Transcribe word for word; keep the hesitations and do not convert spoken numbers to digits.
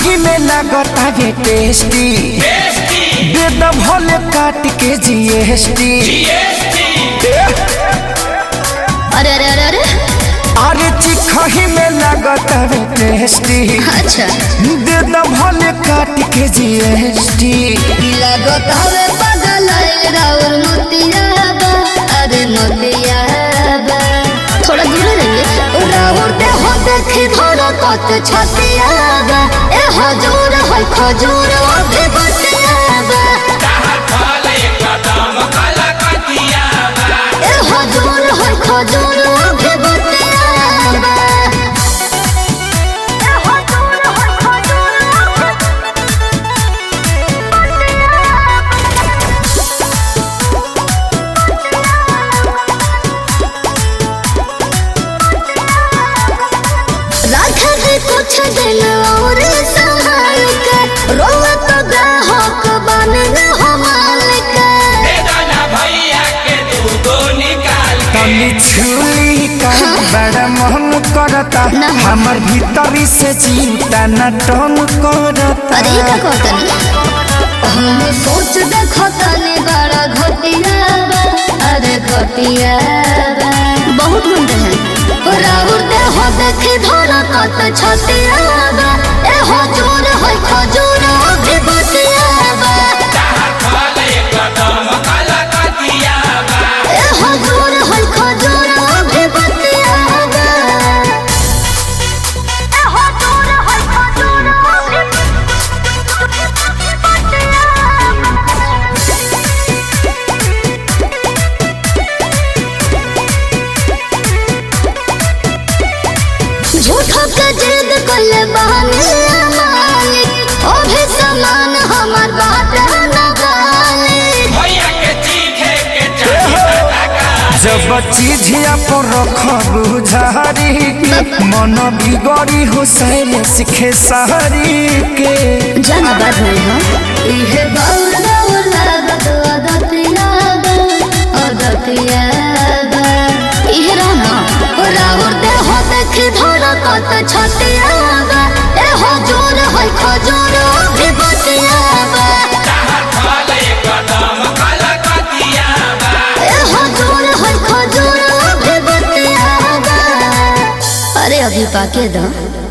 चिखही में लागता ये टेस्टी दे द भले काट के जीएसटी। अरे अरे अरे अरे अरे चिखही में लागता ये टेस्टी अच्छा दे द भले काट के जीएसटी। लगता है पागल राउर मोतियाबा अरे मोतियाबा थोड़ा दूर रहिए राउर दे हो देखी धोरा कत छतियाबा ए हजूर है खजूर अभी बतियाबा ए हजूर है खजूर अभी बतियाबा ए हजूर है खजूर राखा है कुछ दिन और संभाल के रोवा तो ग्राहक बन हमाल के तनी छुली का बड़ा मन करता हमर भीतरी से चिंता न टन करता। अरे का कहतनी हम सोच देखो तनी बड़ा घटिया बा अरे घटिया बा बहुत गुंडे हैं राउर दे हो देखी धोरा कत छतिया बा ए हजूर है खजूर अभी बतिया बा ए हजूर है खजूर अभी बतिया बा ए हजूर है खजूर अभी झूठो के जिद कले बहाने मालिक ओ भी समान हमार बात न गालिक जब चीजिया पर रखबू झारी के मन बिगड़ी हो सैले सीखे सहरी के। जाना बात नहीं हम इहे बाउल बाउल लागत अदतिया बा अदतिया बा इहे रहना राउर दे हो देखी धोरा कत छतिया बा ए हजूर है खजूर अभी बतिया बा ए हजूर है खजूर अभी बतिया बा अरे अभी पाके दो।